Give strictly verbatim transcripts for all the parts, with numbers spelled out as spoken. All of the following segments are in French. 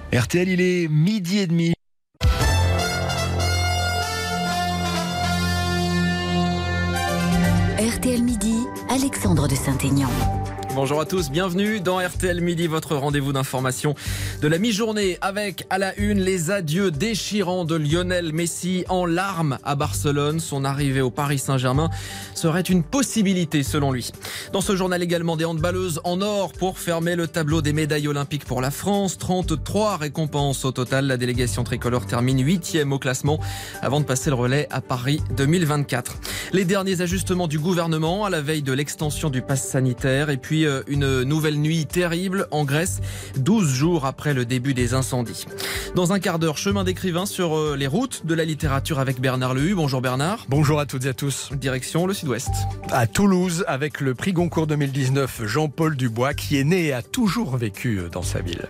R T L, il est midi et demi. R T L Midi, Alexandre de Saint-Aignan. Bonjour à tous, bienvenue dans R T L Midi, votre rendez-vous d'information de la mi-journée avec à la une les adieux déchirants de Lionel Messi en larmes à Barcelone. Son arrivée au Paris Saint-Germain serait une possibilité selon lui. Dans ce journal également des handballeuses en or pour fermer le tableau des médailles olympiques pour la France. trente-trois récompenses au total. La délégation tricolore termine huitième au classement avant de passer le relais à Paris deux mille vingt-quatre. Les derniers ajustements du gouvernement à la veille de l'extension du pass sanitaire et puis une nouvelle nuit terrible en Grèce, douze jours après le début des incendies. Dans un quart d'heure, chemin d'écrivain sur les routes de la littérature avec Bernard Lehu. Bonjour Bernard. Bonjour à toutes et à tous. Direction le Sud-Ouest. À Toulouse, avec le prix Goncourt deux mille dix-neuf, Jean-Paul Dubois, qui est né et a toujours vécu dans sa ville.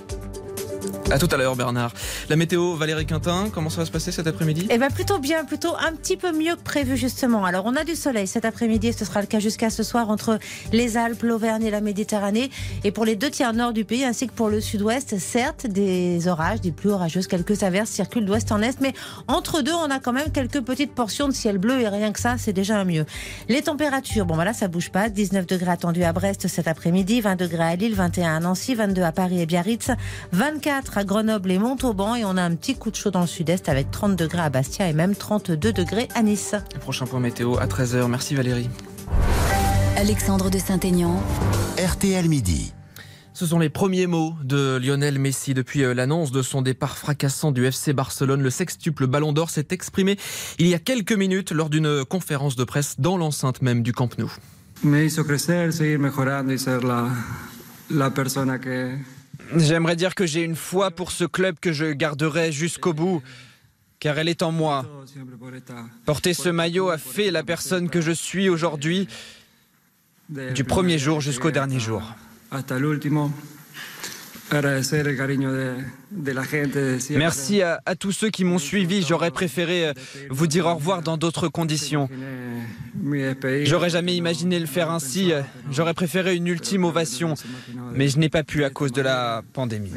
À tout à l'heure Bernard. La météo, Valérie Quintin, comment ça va se passer cet après-midi ? Eh bien plutôt bien, plutôt un petit peu mieux que prévu justement. Alors on a du soleil cet après-midi et ce sera le cas jusqu'à ce soir entre les Alpes, l'Auvergne et la Méditerranée. Et pour les deux tiers nord du pays ainsi que pour le sud-ouest, certes des orages, des pluies orageuses, quelques averses circulent d'ouest en est. Mais entre deux, on a quand même quelques petites portions de ciel bleu et rien que ça, c'est déjà un mieux. Les températures, bon voilà, ça bouge pas. dix-neuf degrés attendus à Brest cet après-midi, vingt degrés à Lille, vingt et un à Nancy, vingt-deux à Paris et Biarritz, vingt-quatre à Grenoble et Montauban et on a un petit coup de chaud dans le sud-est avec trente degrés à Bastia et même trente-deux degrés à Nice. Le prochain point météo à treize heures. Merci Valérie. Alexandre de Saint-Aignan. R T L Midi. Ce sont les premiers mots de Lionel Messi depuis l'annonce de son départ fracassant du F C Barcelone. Le sextuple Ballon d'Or s'est exprimé il y a quelques minutes lors d'une conférence de presse dans l'enceinte même du Camp Nou. Me hizo crecer, seguir mejorando y ser la, la persona que... J'aimerais dire que j'ai une foi pour ce club que je garderai jusqu'au bout, car elle est en moi. Porter ce maillot a fait la personne que je suis aujourd'hui, du premier jour jusqu'au dernier jour. Merci à, à tous ceux qui m'ont suivi. J'aurais préféré vous dire au revoir dans d'autres conditions. J'aurais jamais imaginé le faire ainsi. J'aurais préféré une ultime ovation, mais je n'ai pas pu à cause de la pandémie.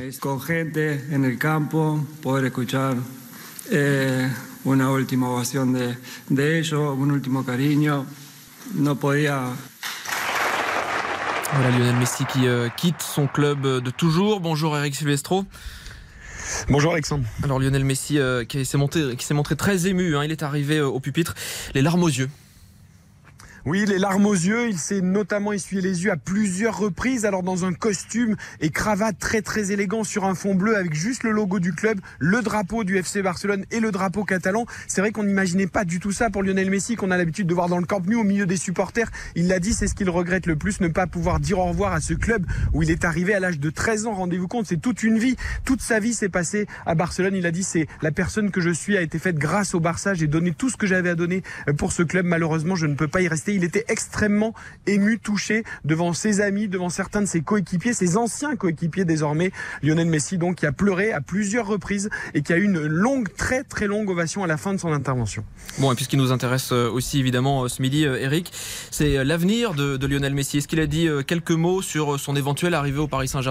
Una última ovación de, de ellos, un último cariño. No podía... Voilà Lionel Messi qui euh, quitte son club de toujours. Bonjour Eric Silvestro. Bonjour Alexandre. Alors Lionel Messi euh, qui s'est montré, qui s'est montré très ému, hein. Il est arrivé euh, au pupitre, les larmes aux yeux. Oui, les larmes aux yeux, il s'est notamment essuyé les yeux à plusieurs reprises, alors dans un costume et cravate très très élégant sur un fond bleu avec juste le logo du club, le drapeau du F C Barcelone et le drapeau catalan. C'est vrai qu'on n'imaginait pas du tout ça pour Lionel Messi qu'on a l'habitude de voir dans le Camp Nou au milieu des supporters. Il l'a dit, c'est ce qu'il regrette le plus, ne pas pouvoir dire au revoir à ce club où il est arrivé à l'âge de treize ans. Rendez-vous compte, c'est toute une vie, toute sa vie s'est passée à Barcelone. Il a dit, c'est la personne que je suis a été faite grâce au Barça. J'ai donné tout ce que j'avais à donner pour ce club. Malheureusement, je ne peux pas y rester. Il était extrêmement ému, touché devant ses amis, devant certains de ses coéquipiers, ses anciens coéquipiers désormais. Lionel Messi donc qui a pleuré à plusieurs reprises et qui a eu une longue, très très longue ovation à la fin de son intervention. Bon, et puis ce qui nous intéresse aussi évidemment ce midi, Eric, c'est l'avenir de, de Lionel Messi. Est-ce qu'il a dit quelques mots sur son éventuelle arrivée au Paris Saint-Germain ?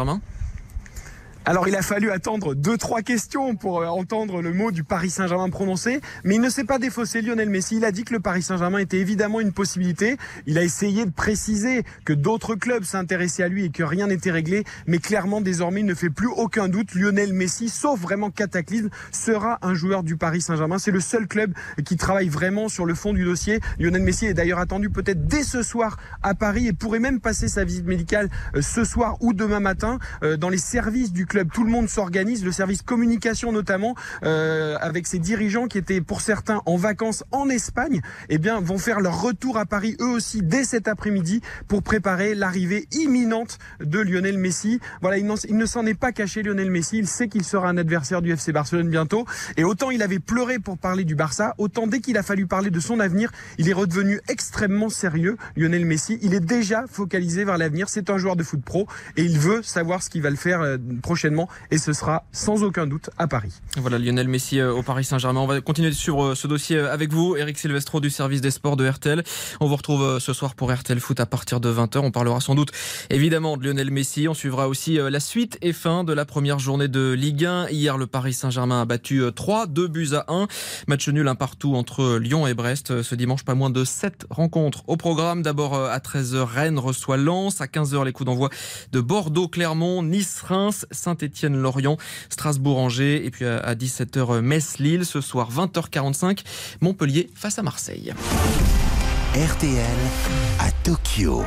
Alors il a fallu attendre deux trois questions pour entendre le mot du Paris Saint-Germain prononcé, mais il ne s'est pas défaussé. Lionel Messi, il a dit que le Paris Saint-Germain était évidemment une possibilité. Il a essayé de préciser que d'autres clubs s'intéressaient à lui et que rien n'était réglé, mais clairement désormais il ne fait plus aucun doute. Lionel Messi, sauf vraiment cataclysme, sera un joueur du Paris Saint-Germain. C'est le seul club qui travaille vraiment sur le fond du dossier. Lionel Messi est d'ailleurs attendu peut-être dès ce soir à Paris et pourrait même passer sa visite médicale ce soir ou demain matin dans les services du club. Tout le monde s'organise, le service communication notamment, euh, avec ses dirigeants qui étaient pour certains en vacances en Espagne, eh bien vont faire leur retour à Paris eux aussi dès cet après-midi pour préparer l'arrivée imminente de Lionel Messi. Voilà, il, il ne s'en est pas caché Lionel Messi, il sait qu'il sera un adversaire du F C Barcelone bientôt et autant il avait pleuré pour parler du Barça, autant dès qu'il a fallu parler de son avenir, il est redevenu extrêmement sérieux. Lionel Messi, il est déjà focalisé vers l'avenir, c'est un joueur de foot pro et il veut savoir ce qu'il va le faire euh, prochainement prochainement et ce sera sans aucun doute à Paris. Voilà, Lionel Messi au Paris Saint-Germain. On va continuer de suivre ce dossier avec vous, Eric Silvestro du service des sports de R T L. On vous retrouve ce soir pour R T L Foot à partir de vingt heures. On parlera sans doute évidemment de Lionel Messi. On suivra aussi la suite et fin de la première journée de Ligue un. Hier, le Paris Saint-Germain a battu trois, deux buts à un. Match nul un partout entre Lyon et Brest. Ce dimanche, pas moins de sept rencontres au programme. D'abord à treize heures, Rennes reçoit Lens. À quinze heures, les coups d'envoi de Bordeaux-Clermont, Nice-Reims, Saint-Étienne-Lorient, Strasbourg-Angers. Et puis à dix-sept heures, Metz-Lille. Ce soir, vingt heures quarante-cinq, Montpellier face à Marseille. R T L à Tokyo.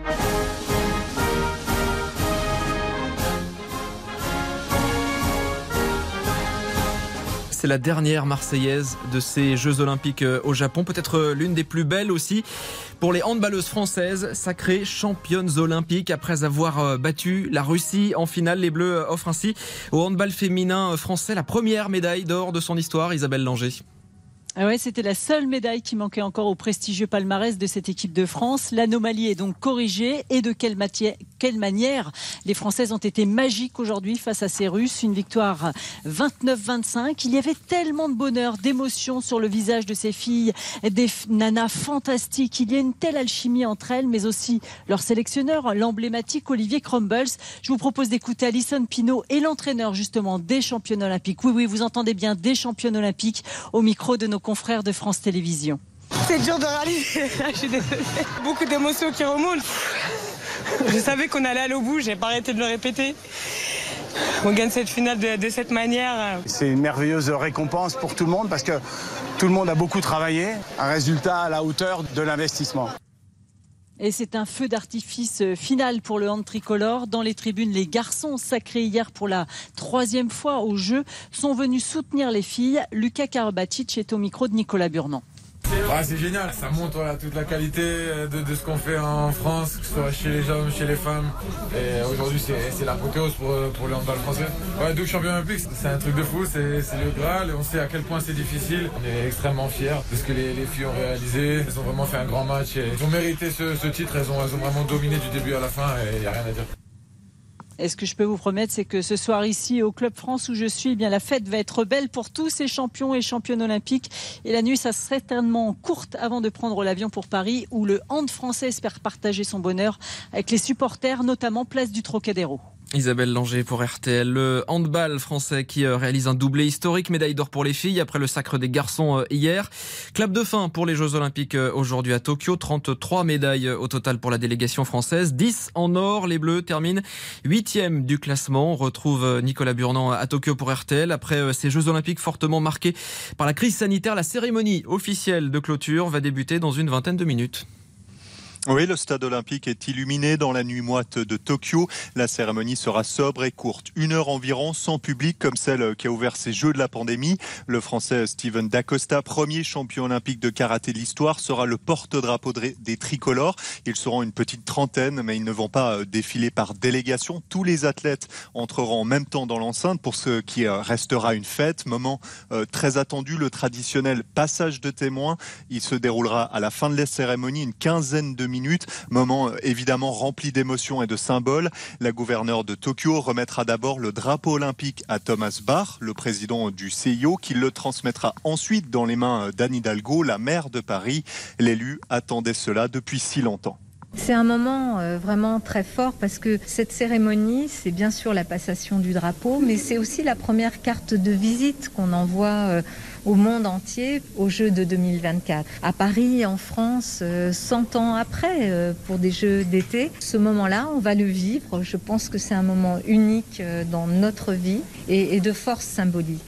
C'est la dernière Marseillaise de ces Jeux Olympiques au Japon, peut-être l'une des plus belles aussi pour les handballeuses françaises, sacrées championnes olympiques après avoir battu la Russie en finale. Les Bleus offrent ainsi au handball féminin français la première médaille d'or de son histoire. Isabelle Langer. Ah ouais, c'était la seule médaille qui manquait encore au prestigieux palmarès de cette équipe de France. L'anomalie est donc corrigée. Et de quelle, matière, quelle manière les Françaises ont été magiques aujourd'hui face à ces Russes. Une victoire vingt-neuf vingt-cinq. Il y avait tellement de bonheur, d'émotion sur le visage de ces filles, des nanas fantastiques. Il y a une telle alchimie entre elles, mais aussi leur sélectionneur, l'emblématique Olivier Crumbles. Je vous propose d'écouter Alison Pinault et l'entraîneur justement des championnes olympiques. Oui, oui, vous entendez bien, des championnes olympiques au micro de nos confrères de France Télévisions. C'est dur de râler, je suis désolée. Beaucoup d'émotions qui remontent. Je savais qu'on allait aller au bout, j'ai pas arrêté de le répéter. On gagne cette finale de, de cette manière. C'est une merveilleuse récompense pour tout le monde parce que tout le monde a beaucoup travaillé. Un résultat à la hauteur de l'investissement. Et c'est un feu d'artifice final pour le hand tricolore. Dans les tribunes, les garçons sacrés hier pour la troisième fois au jeu sont venus soutenir les filles. Lucas Karabatic est au micro de Nicolas Burnand. Ah, c'est génial, ça montre voilà, toute la qualité de, de ce qu'on fait en France, que ce soit chez les hommes, chez les femmes. Et aujourd'hui, c'est, c'est l'apothéose pour, pour le handball français. Ouais, double champion olympique, c'est un truc de fou, c'est, c'est le Graal. Et on sait à quel point c'est difficile. On est extrêmement fiers de ce que les, les filles ont réalisé. Elles ont vraiment fait un grand match. Et elles ont mérité ce, ce titre, elles ont, elles ont vraiment dominé du début à la fin et il n'y a rien à dire. Et ce que je peux vous promettre, c'est que ce soir ici au Club France où je suis, eh bien la fête va être belle pour tous ces champions et championnes olympiques. Et la nuit, ça sera certainement courte avant de prendre l'avion pour Paris, où le hand français espère partager son bonheur avec les supporters, notamment place du Trocadéro. Isabelle Langer pour R T L. Le handball français qui réalise un doublé historique, médaille d'or pour les filles après le sacre des garçons hier. Clap de fin pour les Jeux Olympiques aujourd'hui à Tokyo. trente-trois médailles au total pour la délégation française. dix en or. Les Bleus terminent huitième du classement. On retrouve Nicolas Burnand à Tokyo pour R T L. Après ces Jeux Olympiques fortement marqués par la crise sanitaire, la cérémonie officielle de clôture va débuter dans une vingtaine de minutes. Oui, le stade olympique est illuminé dans la nuit moite de Tokyo. La cérémonie sera sobre et courte. Une heure environ, sans public, comme celle qui a ouvert ces Jeux de la pandémie. Le Français Steven Dacosta, premier champion olympique de karaté de l'histoire, sera le porte-drapeau des tricolores. Ils seront une petite trentaine, mais ils ne vont pas défiler par délégation. Tous les athlètes entreront en même temps dans l'enceinte pour ce qui restera une fête. Moment très attendu, le traditionnel passage de témoins. Il se déroulera à la fin de la cérémonie, une quinzaine de minutes. Minutes, moment évidemment rempli d'émotions et de symboles. La gouverneure de Tokyo remettra d'abord le drapeau olympique à Thomas Bach, le président du C I O, qui le transmettra ensuite dans les mains d'Anne Hidalgo, la maire de Paris. L'élu attendait cela depuis si longtemps. C'est un moment euh, vraiment très fort parce que cette cérémonie, c'est bien sûr la passation du drapeau, mais c'est aussi la première carte de visite qu'on envoie euh, au monde entier aux Jeux de deux mille vingt-quatre. À Paris, en France, euh, cent ans après, euh, pour des Jeux d'été, ce moment-là, on va le vivre. Je pense que c'est un moment unique euh, dans notre vie et, et de force symbolique.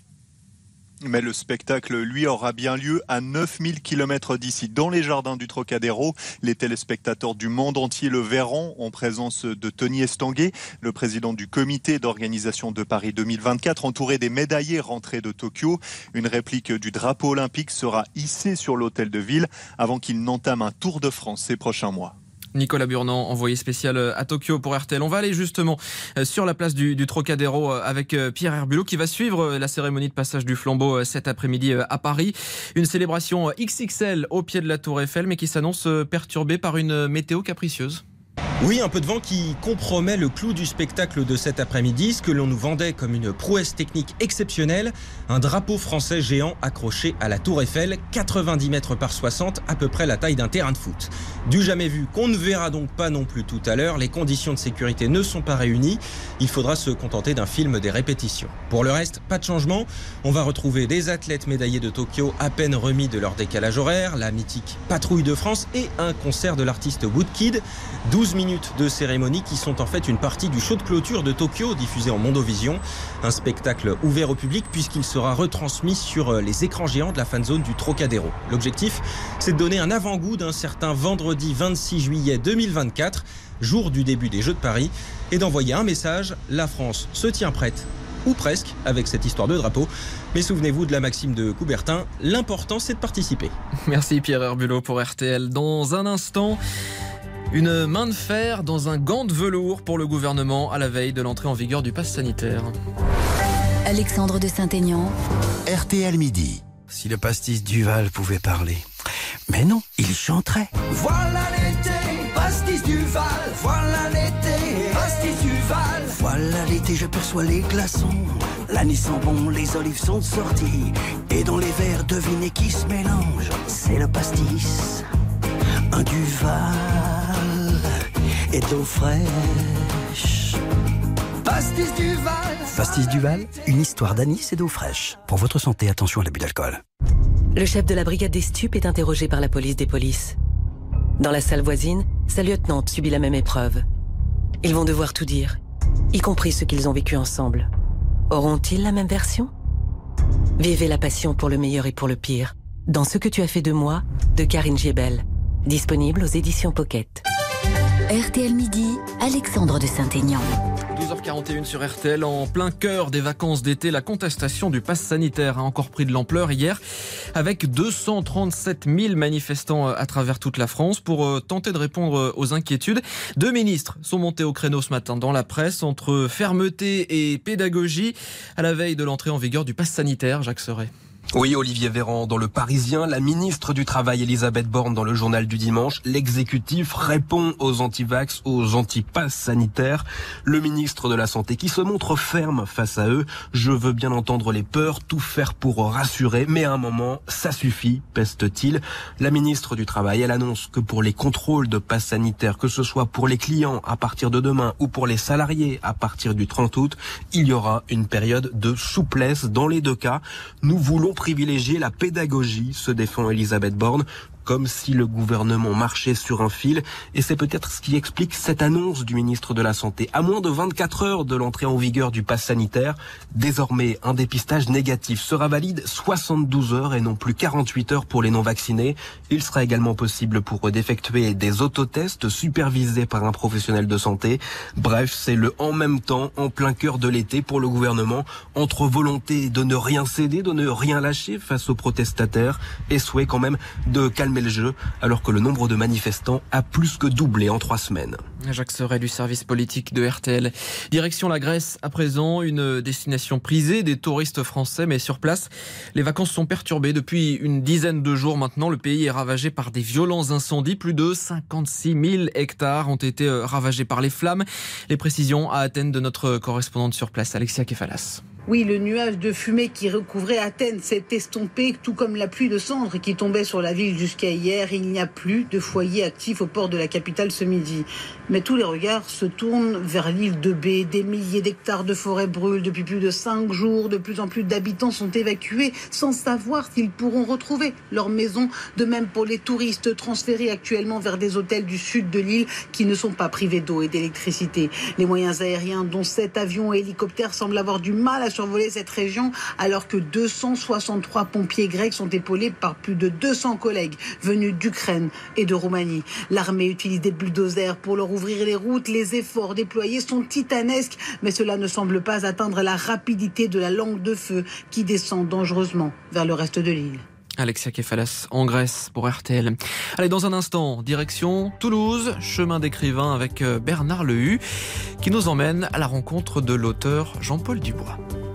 Mais le spectacle, lui, aura bien lieu à neuf mille kilomètres d'ici, dans les jardins du Trocadéro. Les téléspectateurs du monde entier le verront en présence de Tony Estanguet, le président du comité d'organisation de Paris deux mille vingt-quatre, entouré des médaillés rentrés de Tokyo. Une réplique du drapeau olympique sera hissée sur l'hôtel de ville avant qu'il n'entame un Tour de France ces prochains mois. Nicolas Burnand, envoyé spécial à Tokyo pour R T L. On va aller justement sur la place du, du Trocadéro avec Pierre Herbulot qui va suivre la cérémonie de passage du flambeau cet après-midi à Paris. Une célébration X X L au pied de la Tour Eiffel mais qui s'annonce perturbée par une météo capricieuse. Oui, un peu de vent qui compromet le clou du spectacle de cet après-midi, ce que l'on nous vendait comme une prouesse technique exceptionnelle, un drapeau français géant accroché à la Tour Eiffel, quatre-vingt-dix mètres par soixante, à peu près la taille d'un terrain de foot. Du jamais vu, qu'on ne verra donc pas non plus tout à l'heure, les conditions de sécurité ne sont pas réunies, il faudra se contenter d'un film des répétitions. Pour le reste, pas de changement, on va retrouver des athlètes médaillés de Tokyo à peine remis de leur décalage horaire, la mythique Patrouille de France et un concert de l'artiste Woodkid, douze minutes de cérémonie qui sont en fait une partie du show de clôture de Tokyo diffusé en Mondovision. Un spectacle ouvert au public puisqu'il sera retransmis sur les écrans géants de la fanzone du Trocadéro. L'objectif, c'est de donner un avant-goût d'un certain vendredi vingt-six juillet deux mille vingt-quatre, jour du début des Jeux de Paris, et d'envoyer un message, la France se tient prête, ou presque, avec cette histoire de drapeau. Mais souvenez-vous de la maxime de Coubertin, l'important c'est de participer. Merci Pierre Herbulot pour R T L. Dans un instant, une main de fer dans un gant de velours pour le gouvernement à la veille de l'entrée en vigueur du pass sanitaire. Alexandre de Saint-Aignan. R T L midi. Si le pastis Duval pouvait parler. Mais non, il chanterait. Voilà l'été, pastis Duval. Voilà l'été, pastis Duval. Voilà l'été, je perçois les glaçons. L'anis sent bon, les olives sont sorties. Et dans les verres, devinez qui se mélange. C'est le pastis, un Duval et de l'eau fraîche. Pastis Duval. Pastis Duval, une histoire d'anis et d'eau fraîche. Pour votre santé, attention à l'abus d'alcool. Le chef de la brigade des stupes est interrogé par la police des polices. Dans la salle voisine, sa lieutenante subit la même épreuve. Ils vont devoir tout dire, y compris ce qu'ils ont vécu ensemble. Auront-ils la même version ? Vivez la passion pour le meilleur et pour le pire. Dans Ce que tu as fait de moi, de Karine Giebel. Disponible aux éditions Pocket. R T L midi, Alexandre de Saint-Aignan. douze heures quarante et une sur R T L, en plein cœur des vacances d'été, la contestation du pass sanitaire a encore pris de l'ampleur hier, avec deux cent trente-sept mille manifestants à travers toute la France pour tenter de répondre aux inquiétudes. Deux ministres sont montés au créneau ce matin dans la presse entre fermeté et pédagogie à la veille de l'entrée en vigueur du pass sanitaire. Jacques Serret. Oui, Olivier Véran dans Le Parisien, la ministre du Travail Elisabeth Borne dans le journal du dimanche. L'exécutif répond aux anti-vax, aux anti-pass sanitaires. Le ministre de la Santé qui se montre ferme face à eux. Je veux bien entendre les peurs, tout faire pour rassurer, mais à un moment, ça suffit, peste-t-il. La ministre du Travail, elle annonce que pour les contrôles de pass sanitaires, que ce soit pour les clients à partir de demain ou pour les salariés à partir du trente août, il y aura une période de souplesse dans les deux cas. Nous voulons privilégier la pédagogie, se défend Elisabeth Borne, comme si le gouvernement marchait sur un fil. Et c'est peut-être ce qui explique cette annonce du ministre de la Santé. À moins de vingt-quatre heures de l'entrée en vigueur du pass sanitaire, désormais un dépistage négatif sera valide soixante-douze heures et non plus quarante-huit heures pour les non-vaccinés. Il sera également possible pour eux d'effectuer des autotests supervisés par un professionnel de santé. Bref, c'est le en même temps, en plein cœur de l'été pour le gouvernement, entre volonté de ne rien céder, de ne rien lâcher face aux protestataires et souhait quand même de calmer le jeu, alors que le nombre de manifestants a plus que doublé en trois semaines. Jacques Serret du service politique de R T L. Direction la Grèce à présent, une destination prisée des touristes français, mais sur place, les vacances sont perturbées. Depuis une dizaine de jours maintenant, le pays est ravagé par des violents incendies. Plus de cinquante-six mille hectares ont été ravagés par les flammes. Les précisions à Athènes de notre correspondante sur place, Alexia Kefalas. Oui, le nuage de fumée qui recouvrait Athènes s'est estompé, tout comme la pluie de cendres qui tombait sur la ville jusqu'à hier. Il n'y a plus de foyer actif au port de la capitale ce midi. Mais tous les regards se tournent vers l'île de Bé. Des milliers d'hectares de forêt brûlent depuis plus de cinq jours. De plus en plus d'habitants sont évacués sans savoir s'ils pourront retrouver leur maison. De même pour les touristes transférés actuellement vers des hôtels du sud de l'île qui ne sont pas privés d'eau et d'électricité. Les moyens aériens, dont sept avions et hélicoptères, semblent avoir du mal à survoler cette région, alors que deux cent soixante-trois pompiers grecs sont épaulés par plus de deux cents collègues venus d'Ukraine et de Roumanie. L'armée utilise des bulldozers pour leur ouvrir les routes. Les efforts déployés sont titanesques, mais cela ne semble pas atteindre la rapidité de la langue de feu qui descend dangereusement vers le reste de l'île. Alexia Kefalas en Grèce pour R T L. Allez, dans un instant, direction Toulouse, chemin d'écrivain avec Bernard Lehu, qui nous emmène à la rencontre de l'auteur Jean-Paul Dubois.